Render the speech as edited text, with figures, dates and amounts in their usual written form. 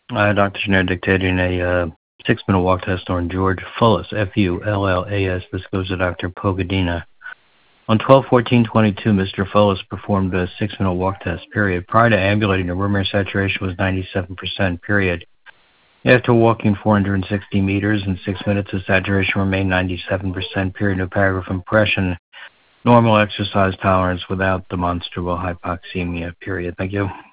Dr. Schneider dictating a 6-minute walk test on George Fullas, Fullas. This goes to Dr. Pogadina. On 12/14/22, Mr. Fullas performed a 6-minute walk test, period. Prior to ambulating, the room air saturation was 97%, period. After walking 460 meters in 6 minutes, the saturation remained 97%, period. No paragraph impression. Normal exercise tolerance without demonstrable hypoxemia, period. Thank you.